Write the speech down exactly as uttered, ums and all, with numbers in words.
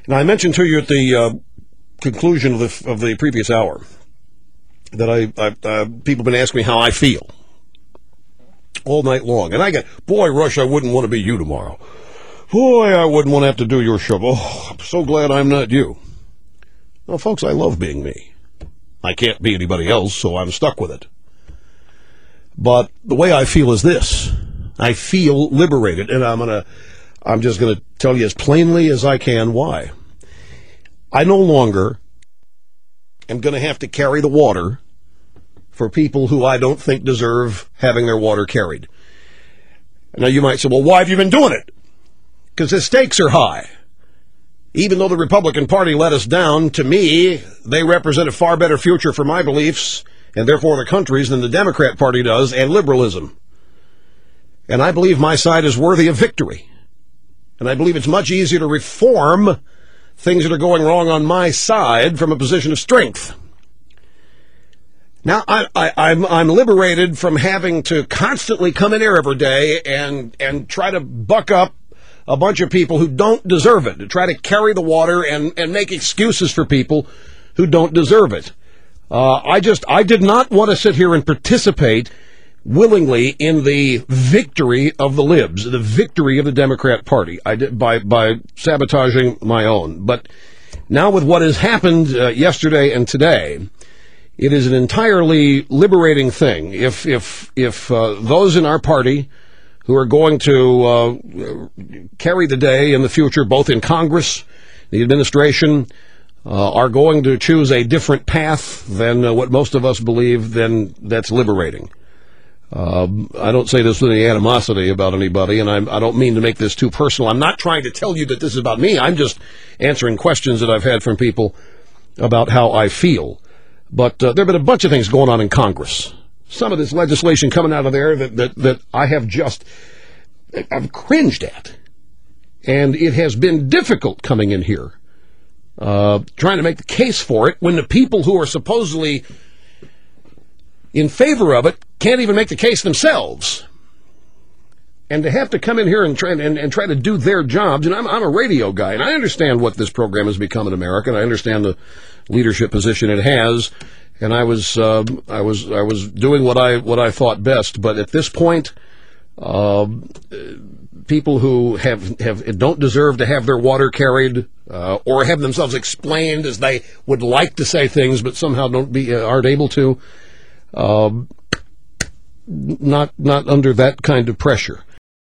Now, I mentioned to you at the uh, conclusion of the, of the previous hour that I, I uh, people have been asking me how I feel all night long. And I get, boy, Rush, I wouldn't want to be you tomorrow. Boy, I wouldn't want to have to do your show. Oh, I'm so glad I'm not you. Well, folks, I love being me. I can't be anybody else, so I'm stuck with it. But the way I feel is this. I feel liberated, and I'm gonna, I'm just going to tell you as plainly as I can why. I no longer am going to have to carry the water for people who I don't think deserve having their water carried. Now, you might say, well, why have you been doing it? Because the stakes are high. Even though the Republican Party let us down, to me, they represent a far better future for my beliefs, and therefore the country's, than the Democrat Party does, and liberalism. And I believe my side is worthy of victory. And I believe it's much easier to reform things that are going wrong on my side from a position of strength. Now, I, I, I'm, I'm liberated from having to constantly come in here every day and, and try to buck up a bunch of people who don't deserve it, to try to carry the water and, and make excuses for people who don't deserve it. Uh, I just, I did not want to sit here and participate willingly in the victory of the libs, the victory of the Democrat Party, I did, by, by sabotaging my own. But now with what has happened uh, yesterday and today, it is an entirely liberating thing. If, if, if uh, those in our party who are going to uh, carry the day in the future, both in Congress, the administration, uh, are going to choose a different path than uh, what most of us believe, then that's liberating. Uh, I don't say this with any animosity about anybody, and I'm, I don't mean to make this too personal. I'm not trying to tell you that this is about me. I'm just answering questions that I've had from people about how I feel. But uh, there have been a bunch of things going on in Congress. Some of this legislation coming out of there that, that, that I have just, I've cringed at. And it has been difficult coming in here, uh, trying to make the case for it when the people who are supposedly in favor of it can't even make the case themselves. And to have to come in here and try and, and try to do their jobs, and I'm, I'm a radio guy, and I understand what this program has become in America, and I understand the leadership position it has. And I was, uh, I was, I was doing what I, what I thought best. But at this point, uh, people who have, have don't deserve to have their water carried, uh, or have themselves explained as they would like to say things, but somehow don't be, uh, aren't able to, uh, not, not under that kind of pressure.